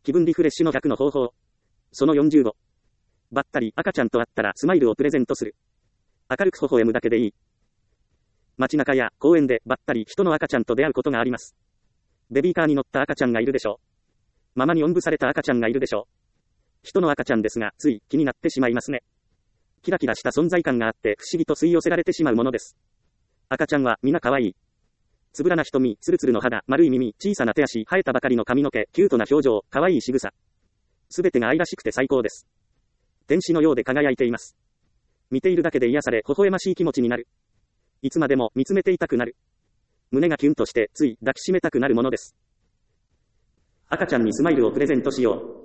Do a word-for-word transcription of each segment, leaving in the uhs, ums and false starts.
気分リフレッシュの逆の方法。そのよんじゅうご。ばったり赤ちゃんと会ったらスマイルをプレゼントする。明るく微笑むだけでいい。街中や公園でばったり人の赤ちゃんと出会うことがあります。ベビーカーに乗った赤ちゃんがいるでしょう。ママにおんぶされた赤ちゃんがいるでしょう。人の赤ちゃんですが、つい気になってしまいますね。キラキラした存在感があって不思議と吸い寄せられてしまうものです。赤ちゃんは皆可愛い。つぶらな瞳、つるつるの肌、丸い耳、小さな手足、生えたばかりの髪の毛、キュートな表情、可愛い仕草。すべてが愛らしくて最高です。天使のようで輝いています。見ているだけで癒され、微笑ましい気持ちになる。いつまでも見つめていたくなる。胸がキュンとして、つい抱きしめたくなるものです。赤ちゃんにスマイルをプレゼントしよう。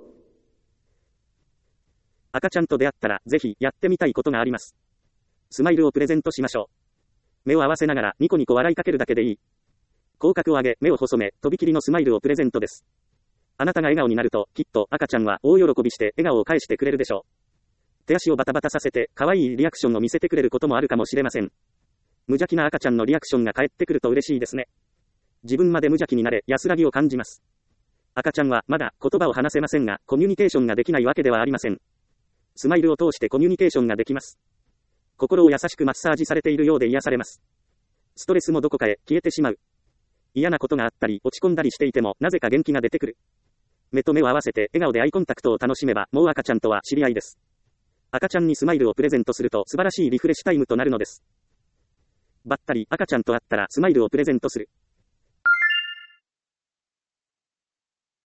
赤ちゃんと出会ったら、ぜひやってみたいことがあります。スマイルをプレゼントしましょう。目を合わせながらニコニコ笑いかけるだけでいい。口角を上げ、目を細め、とびきりのスマイルをプレゼントです。あなたが笑顔になると、きっと赤ちゃんは大喜びして笑顔を返してくれるでしょう。手足をバタバタさせて、可愛いリアクションを見せてくれることもあるかもしれません。無邪気な赤ちゃんのリアクションが返ってくると嬉しいですね。自分まで無邪気になれ、安らぎを感じます。赤ちゃんはまだ言葉を話せませんが、コミュニケーションができないわけではありません。スマイルを通してコミュニケーションができます。心を優しくマッサージされているようで癒されます。ストレスもどこかへ消えてしまう。嫌なことがあったり落ち込んだりしていてもなぜか元気が出てくる。目と目を合わせて笑顔でアイコンタクトを楽しめばもう赤ちゃんとは知り合いです。赤ちゃんにスマイルをプレゼントすると素晴らしいリフレッシュタイムとなるのです。ばったり赤ちゃんと会ったらスマイルをプレゼントする。